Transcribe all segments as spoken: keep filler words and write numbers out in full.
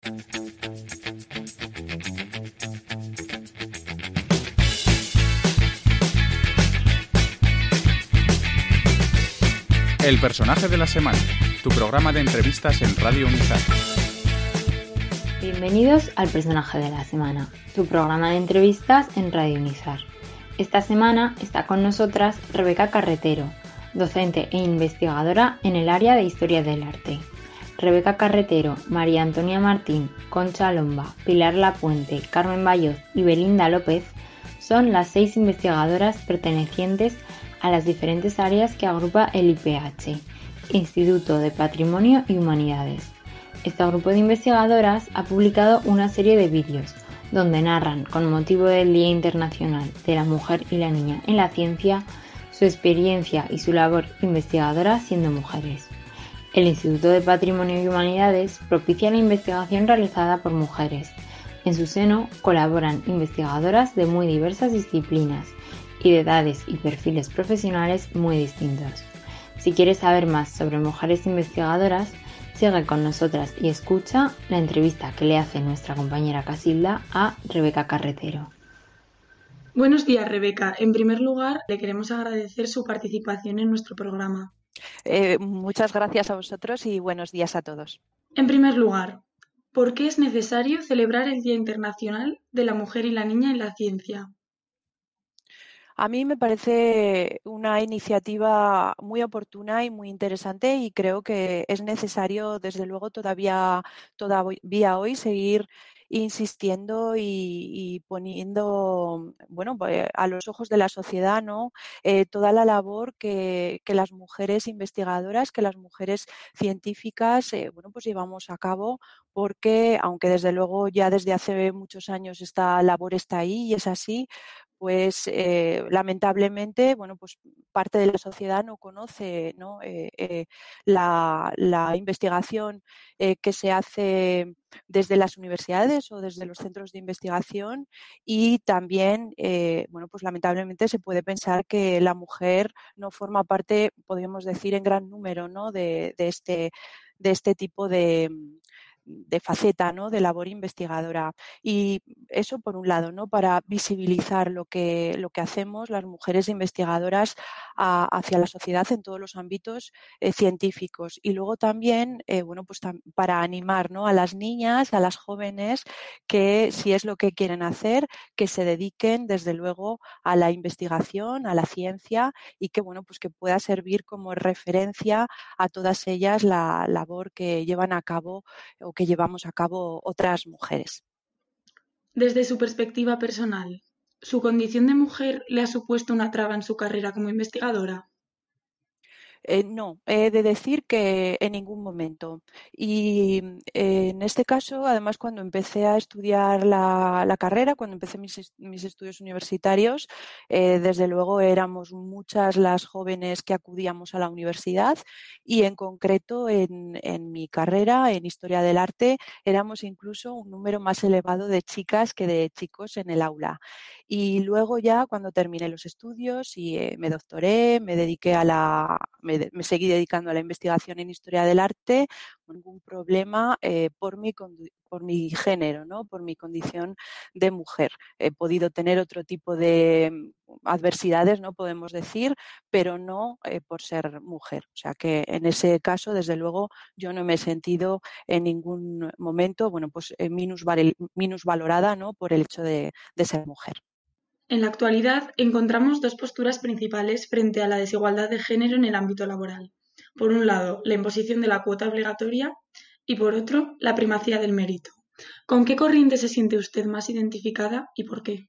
El personaje de la semana, tu programa de entrevistas en Radio Unizar. Bienvenidos al personaje de la semana, tu programa de entrevistas en Radio Unizar. Esta semana está con nosotras Rebeca Carretero, docente e investigadora en el área de Historia del Arte. Rebeca Carretero, María Antonia Martín, Concha Lomba, Pilar Lapuente, Carmen Bayoz y Belinda López son las seis investigadoras pertenecientes a las diferentes áreas que agrupa el I P H, Instituto de Patrimonio y Humanidades. Este grupo de investigadoras ha publicado una serie de vídeos donde narran, con motivo del Día Internacional de la Mujer y la Niña en la Ciencia, su experiencia y su labor investigadora siendo mujeres. El Instituto de Patrimonio y Humanidades propicia la investigación realizada por mujeres. En su seno colaboran investigadoras de muy diversas disciplinas y de edades y perfiles profesionales muy distintos. Si quieres saber más sobre mujeres investigadoras, sigue con nosotras y escucha la entrevista que le hace nuestra compañera Casilda a Rebeca Carretero. Buenos días, Rebeca. En primer lugar, le queremos agradecer su participación en nuestro programa. Eh, muchas gracias a vosotros y buenos días a todos. En primer lugar, ¿por qué es necesario celebrar el Día Internacional de la Mujer y la Niña en la Ciencia? A mí me parece una iniciativa muy oportuna y muy interesante y creo que es necesario, desde luego, todavía, todavía hoy seguir insistiendo y, y poniendo, bueno, a los ojos de la sociedad, ¿no? Eh, toda la labor que, que las mujeres investigadoras, que las mujeres científicas, eh, bueno, pues llevamos a cabo, porque aunque desde luego ya desde hace muchos años esta labor está ahí y es así, pues eh, lamentablemente, bueno, pues parte de la sociedad no conoce, ¿no? Eh, eh, la, la investigación eh, que se hace desde las universidades o desde los centros de investigación y también, eh, bueno, pues lamentablemente se puede pensar que la mujer no forma parte, podríamos decir, en gran número, ¿no? de, de, este, de este tipo de de faceta, ¿no? De labor investigadora. Y eso por un lado, ¿no? Para visibilizar lo que, lo que hacemos las mujeres investigadoras a, hacia la sociedad en todos los ámbitos eh, científicos. Y luego también, eh, bueno, pues tam- para animar, ¿no? A las niñas, a las jóvenes, que si es lo que quieren hacer, que se dediquen desde luego a la investigación, a la ciencia y que, bueno, pues que pueda servir como referencia a todas ellas la labor que llevan a cabo o que llevamos a cabo otras mujeres. Desde su perspectiva personal, ¿su condición de mujer le ha supuesto una traba en su carrera como investigadora? Eh, no, he de decir que en ningún momento. Y eh, en este caso, además, cuando empecé a estudiar la, la carrera, cuando empecé mis, mis estudios universitarios, eh, desde luego éramos muchas las jóvenes que acudíamos a la universidad y en concreto en, en mi carrera, en Historia del Arte, éramos incluso un número más elevado de chicas que de chicos en el aula. Y luego ya cuando terminé los estudios y eh, me doctoré, me dediqué a la... Me, me seguí dedicando a la investigación en Historia del Arte, ningún problema eh, por, mi, por mi género, ¿no? Por mi condición de mujer. He podido tener otro tipo de adversidades, ¿no? Podemos decir, pero no eh, por ser mujer. O sea que en ese caso, desde luego, yo no me he sentido en ningún momento, bueno, pues eh, minusval, minusvalorada, ¿no? Por el hecho de, de ser mujer. En la actualidad encontramos dos posturas principales frente a la desigualdad de género en el ámbito laboral. Por un lado, la imposición de la cuota obligatoria y por otro, la primacía del mérito. ¿Con qué corriente se siente usted más identificada y por qué?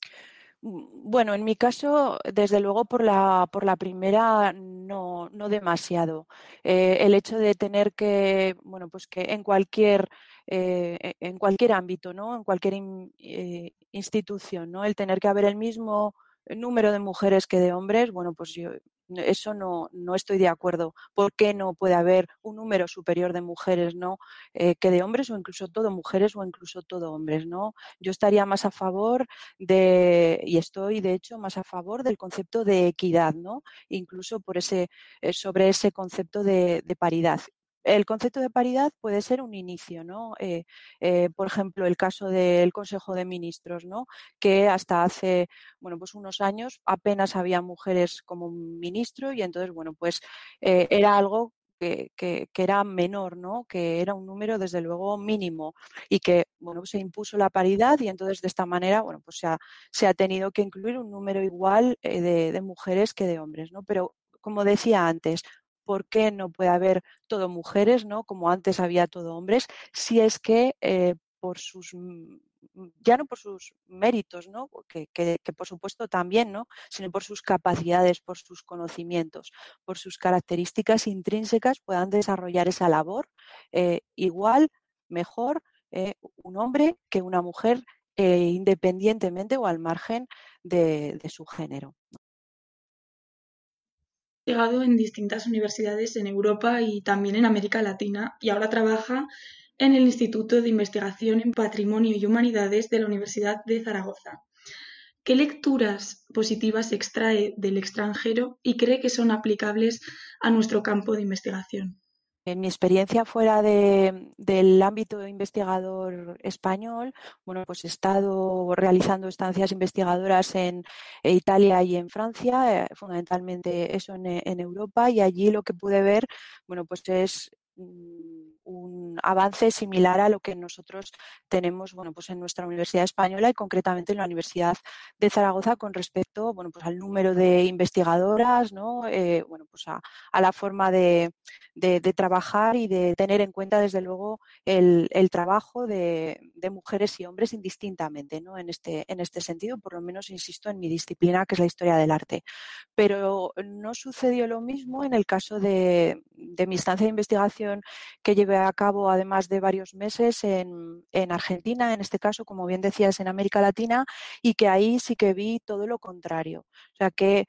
Bueno, en mi caso, desde luego por la, por la primera no, no demasiado. Eh, el hecho de tener que, bueno, pues que en cualquier, eh, en cualquier ámbito, ¿no? En cualquier in, eh, institución, ¿no? El tener que haber el mismo número de mujeres que de hombres, bueno, pues yo eso no, no estoy de acuerdo. ¿Por qué no puede haber un número superior de mujeres, ¿no? Eh, que de hombres o incluso todo mujeres o incluso todo hombres, ¿no? Yo estaría más a favor de, y estoy de hecho más a favor del concepto de equidad, ¿no? Incluso por ese, eh, sobre ese concepto de, de paridad. el concepto de paridad puede ser un inicio, ¿no? Eh, eh, por ejemplo, el caso del Consejo de Ministros, ¿no? Que hasta hace, bueno, pues unos años apenas había mujeres como ministro y entonces, bueno, pues eh, era algo que, que, que era menor, ¿no? Que era un número, desde luego, mínimo y que, bueno, se impuso la paridad y entonces de esta manera, bueno, pues se ha, se ha tenido que incluir un número igual eh, de, de mujeres que de hombres, ¿no? Pero, como decía antes, ¿por qué no puede haber todo mujeres, ¿no? Como antes había todo hombres, si es que eh, por sus, ya no por sus méritos, ¿no? Que, que, que por supuesto también, ¿no? Sino por sus capacidades, por sus conocimientos, por sus características intrínsecas puedan desarrollar esa labor eh, igual, mejor, eh, un hombre que una mujer eh, independientemente o al margen de, de su género. Llegado en distintas universidades en Europa y también en América Latina y ahora trabaja en el Instituto de Investigación en Patrimonio y Humanidades de la Universidad de Zaragoza. ¿Qué lecturas positivas extrae del extranjero y cree que son aplicables a nuestro campo de investigación? En mi experiencia fuera de, del ámbito investigador español, bueno, pues he estado realizando estancias investigadoras en Italia y en Francia, eh, fundamentalmente eso en, en Europa, y allí lo que pude ver, bueno, pues es un avance similar a lo que nosotros tenemos, bueno, pues en nuestra Universidad Española y concretamente en la Universidad de Zaragoza con respecto, bueno, pues al número de investigadoras, ¿no? Eh, bueno, pues a, a la forma de, de, de trabajar y de tener en cuenta, desde luego, el, el trabajo de, de mujeres y hombres indistintamente, ¿no? En este, en este sentido, por lo menos, insisto, en mi disciplina, que es la historia del arte. Pero no sucedió lo mismo en el caso de, de mi estancia de investigación que llevé a cabo, además de varios meses, en, en Argentina, en este caso, como bien decías, en América Latina, y que ahí sí que vi todo lo contrario. O sea, que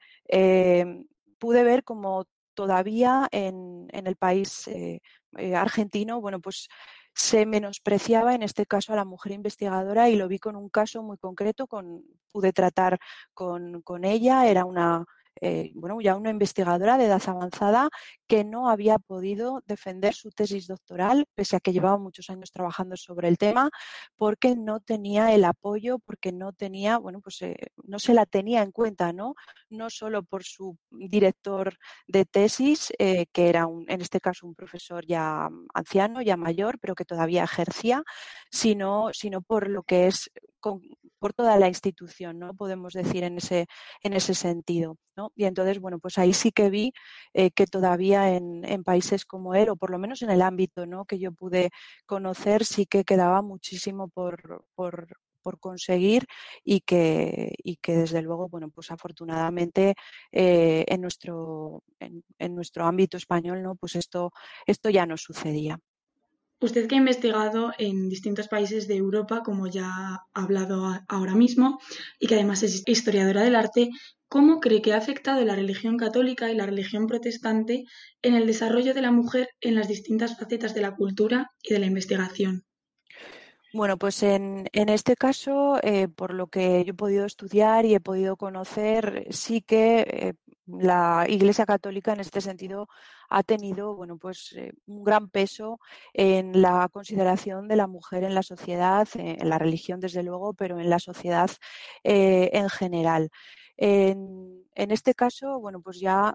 eh, pude ver como todavía en, en el país eh, eh, argentino, bueno, pues se menospreciaba en este caso a la mujer investigadora y lo vi con un caso muy concreto, con, pude tratar con, con ella, era una, eh, bueno, ya una investigadora de edad avanzada que no había podido defender su tesis doctoral, pese a que llevaba muchos años trabajando sobre el tema, porque no tenía el apoyo, porque no tenía, bueno, pues eh, no se la tenía en cuenta, ¿no? No solo por su director de tesis, eh, que era un, en este caso un profesor ya anciano, ya mayor, pero que todavía ejercía, sino, sino por lo que es, con, por toda la institución, ¿no? Podemos decir en ese, en ese sentido, ¿no? Y entonces, bueno, pues ahí sí que vi eh, que todavía en, en países como él, o por lo menos en el ámbito, ¿no?, que yo pude conocer, sí que quedaba muchísimo por, por, por conseguir y que, y que desde luego, bueno, pues afortunadamente eh, en, nuestro, en, en nuestro ámbito español, ¿no?, pues esto, esto ya no sucedía. Usted que ha investigado en distintos países de Europa, como ya ha hablado ahora mismo, y que además es historiadora del arte, ¿cómo cree que ha afectado la religión católica y la religión protestante en el desarrollo de la mujer en las distintas facetas de la cultura y de la investigación? Bueno, pues en, en este caso, eh, por lo que yo he podido estudiar y he podido conocer, sí que eh, la Iglesia Católica en este sentido ha tenido, bueno, pues eh, un gran peso en la consideración de la mujer en la sociedad, eh, en la religión desde luego, pero en la sociedad eh, en general. En, en este caso, bueno, pues ya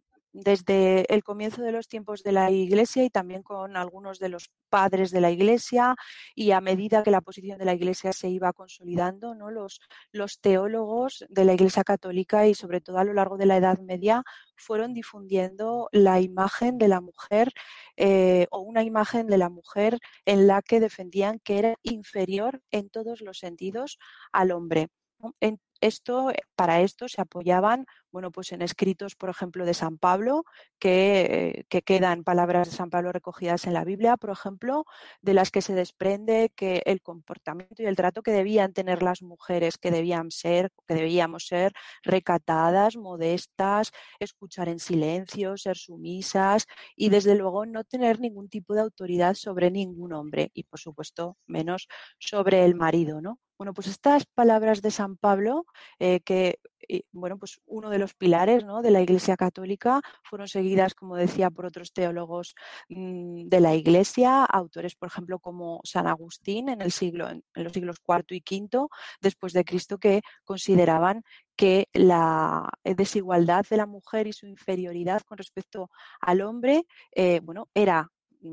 desde el comienzo de los tiempos de la Iglesia y también con algunos de los padres de la Iglesia, y a medida que la posición de la Iglesia se iba consolidando, ¿no?, los, los teólogos de la Iglesia Católica y sobre todo a lo largo de la Edad Media fueron difundiendo la imagen de la mujer eh, o una imagen de la mujer en la que defendían que era inferior en todos los sentidos al hombre, ¿no? En esto, para esto se apoyaban, bueno, pues en escritos, por ejemplo, de San Pablo, que, que quedan palabras de San Pablo recogidas en la Biblia, por ejemplo, de las que se desprende que el comportamiento y el trato que debían tener las mujeres, que debían ser, que debíamos ser recatadas, modestas, escuchar en silencio, ser sumisas y, desde luego, no tener ningún tipo de autoridad sobre ningún hombre y, por supuesto, menos sobre el marido, ¿no? Bueno, pues estas palabras de San Pablo, eh, que y, bueno, pues uno de los pilares, ¿no?, de la Iglesia Católica. Fueron seguidas, como decía, por otros teólogos mmm, de la Iglesia, autores, por ejemplo, como San Agustín en, el siglo, en los siglos cuarto y quinto después de Cristo, que consideraban que la desigualdad de la mujer y su inferioridad con respecto al hombre, eh, bueno, era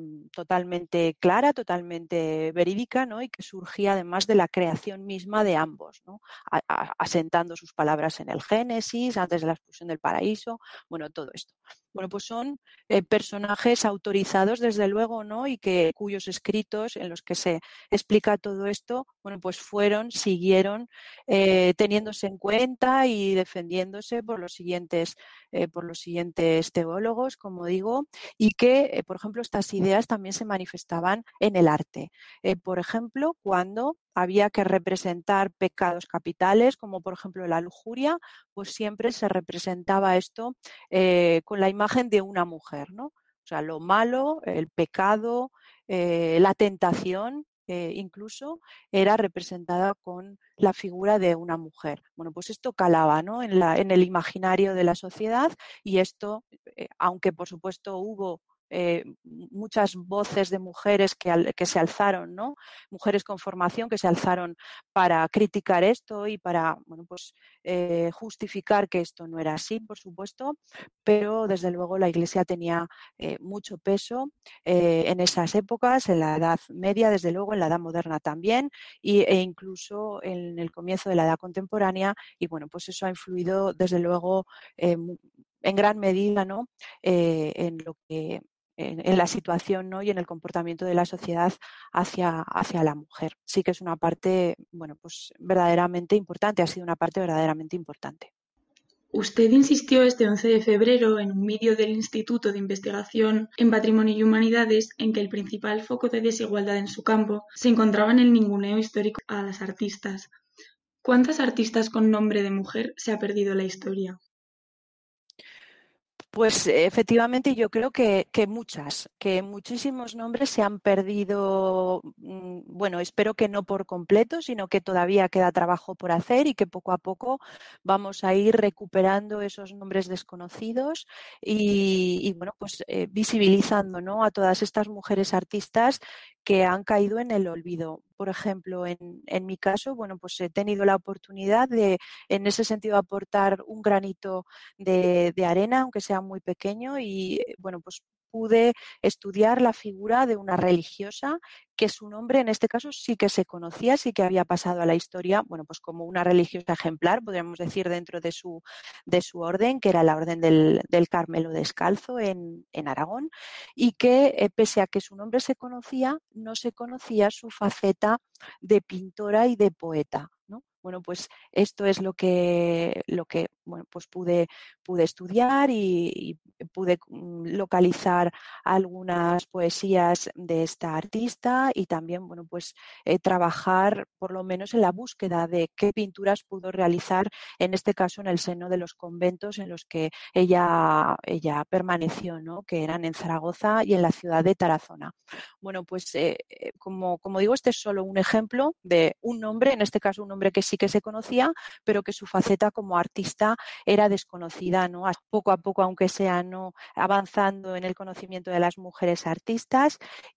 totalmente clara, totalmente verídica, ¿no?, y que surgía además de la creación misma de ambos, ¿no?, a, a, asentando sus palabras en el Génesis, antes de la expulsión del paraíso, bueno, todo esto. Bueno, pues son eh, personajes autorizados, desde luego, ¿no?, y que cuyos escritos en los que se explica todo esto, bueno, pues fueron, siguieron eh, teniéndose en cuenta y defendiéndose por los siguientes, eh, por los siguientes teólogos, como digo, y que, eh, por ejemplo, estas ideas también se manifestaban en el arte. Eh, por ejemplo, cuando había que representar pecados capitales, como por ejemplo la lujuria, pues siempre se representaba esto eh, con la imagen de una mujer, ¿no? O sea, lo malo, el pecado, eh, la tentación, eh, incluso era representada con la figura de una mujer. Bueno, pues esto calaba, ¿no?, en, la, en el imaginario de la sociedad, y esto, eh, aunque por supuesto hubo Eh, muchas voces de mujeres que, al, que se alzaron, ¿no?, mujeres con formación que se alzaron para criticar esto y para, bueno, pues, eh, justificar que esto no era así, por supuesto, pero desde luego la Iglesia tenía eh, mucho peso eh, en esas épocas, en la Edad Media, desde luego, en la Edad Moderna también, y, e incluso en el comienzo de la Edad Contemporánea, y bueno, pues eso ha influido desde luego eh, en gran medida, ¿no?, eh, en lo que en la situación, ¿no?, y en el comportamiento de la sociedad hacia, hacia la mujer. Sí que es una parte, bueno, pues verdaderamente importante, ha sido una parte verdaderamente importante. Usted insistió este once de febrero en un vídeo del Instituto de Investigación en Patrimonio y Humanidades en que el principal foco de desigualdad en su campo se encontraba en el ninguneo histórico a las artistas. ¿Cuántas artistas con nombre de mujer se ha perdido la historia? Pues efectivamente yo creo que, que muchas, que muchísimos nombres se han perdido, bueno, espero que no por completo, sino que todavía queda trabajo por hacer y que poco a poco vamos a ir recuperando esos nombres desconocidos y, y bueno, pues eh, visibilizando, ¿no?, a todas estas mujeres artistas que han caído en el olvido. Por ejemplo, en, en mi caso, bueno, pues he tenido la oportunidad de, en ese sentido, aportar un granito de, de arena, aunque sea muy pequeño, y bueno, pues pude estudiar la figura de una religiosa que su nombre en este caso sí que se conocía, sí que había pasado a la historia, bueno, pues como una religiosa ejemplar, podríamos decir, dentro de su, de su orden, que era la Orden del, del Carmelo Descalzo en, en Aragón, y que eh, pese a que su nombre se conocía, no se conocía su faceta de pintora y de poeta, ¿no? Bueno, pues esto es lo que, lo que bueno, pues pude, pude estudiar y, y pude localizar algunas poesías de esta artista y también, bueno, pues eh, trabajar por lo menos en la búsqueda de qué pinturas pudo realizar, en este caso en el seno de los conventos en los que ella, ella permaneció, ¿no?, que eran en Zaragoza y en la ciudad de Tarazona. Bueno, pues eh, como, como digo, este es solo un ejemplo de un nombre, en este caso un nombre que sí que se conocía, pero que su faceta como artista era desconocida, ¿no? Poco a poco, aunque sea, ¿no?, avanzando en el conocimiento de las mujeres artistas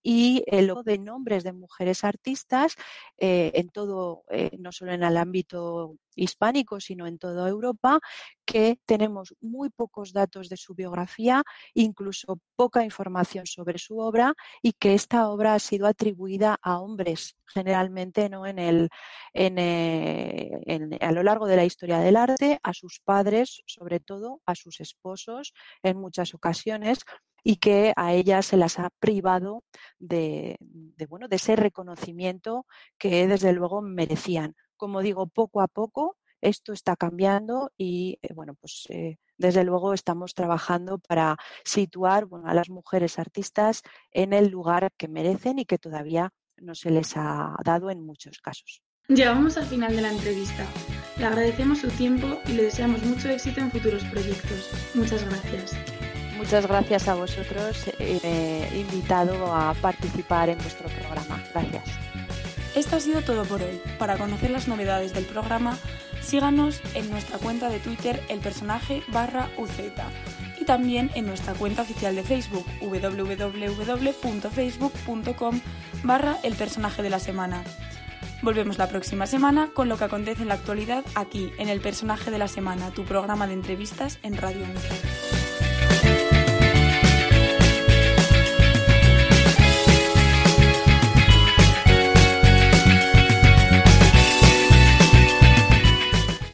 y el de nombres de mujeres artistas eh, en todo, eh, no solo en el ámbito hispánico, sino en toda Europa, que tenemos muy pocos datos de su biografía, incluso poca información sobre su obra, y que esta obra ha sido atribuida a hombres, generalmente, ¿no?, en el, en, eh, en, a lo largo de la historia del arte, a sus padres, sobre todo, a sus esposos, en muchas ocasiones, y que a ellas se las ha privado de, de, bueno, de ese reconocimiento que desde luego merecían. Como digo, poco a poco esto está cambiando y eh, bueno, pues eh, desde luego estamos trabajando para situar, bueno, a las mujeres artistas en el lugar que merecen y que todavía no se les ha dado en muchos casos. Llegamos al final de la entrevista. Le agradecemos su tiempo y le deseamos mucho éxito en futuros proyectos. Muchas gracias. Muchas gracias a vosotros. He eh, invitado a participar en vuestro programa. Gracias. Esto ha sido todo por hoy. Para conocer las novedades del programa, Síganos en nuestra cuenta de Twitter el personaje barra UZ y también en nuestra cuenta oficial de Facebook www.facebook.com barra el personaje de la semana. Volvemos la próxima semana con lo que acontece en la actualidad aquí, en El Personaje de la Semana, tu programa de entrevistas en Radio Unizar.